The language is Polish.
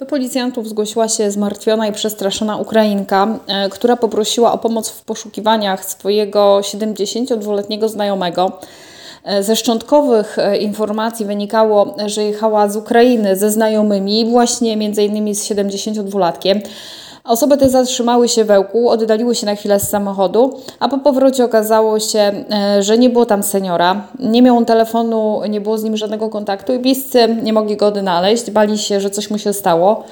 Do policjantów zgłosiła się zmartwiona i przestraszona Ukrainka, która poprosiła o pomoc w poszukiwaniach swojego 72-letniego znajomego. Ze szczątkowych informacji wynikało, że jechała z Ukrainy ze znajomymi, właśnie m.in. z 72-latkiem. Osoby te zatrzymały się w Ełku, oddaliły się na chwilę z samochodu, a po powrocie okazało się, że nie było tam seniora. Nie miał on telefonu, nie było z nim żadnego kontaktu i bliscy nie mogli go odnaleźć, bali się, że coś mu się stało.